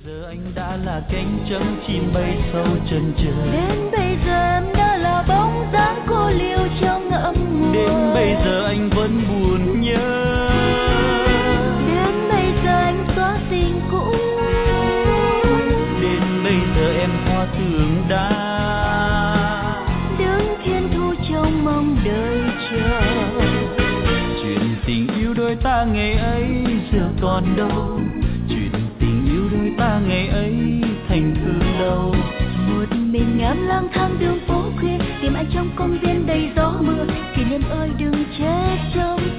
giờ anh đã là cánh trắng chim bay sâu chân trời. Đến bây giờ em đã là bóng dáng cô liêu trong ngậm ngùi. Đến bây giờ anh vẫn buồn nhớ. Đến bây giờ anh xóa tình cũ. Đến bây giờ em hoa tưởng đã đứng thiên thu trong mong đợi chờ. Chuyện tình yêu đôi ta ngày ấy giờ còn đâu. Chuyện tình yêu đôi ta ngày ấy thành hư đâu. Một mình em lang thang đường phố khuya, tìm anh trong công viên đầy gió mưa. Kỷ niệm ơi đừng chết trong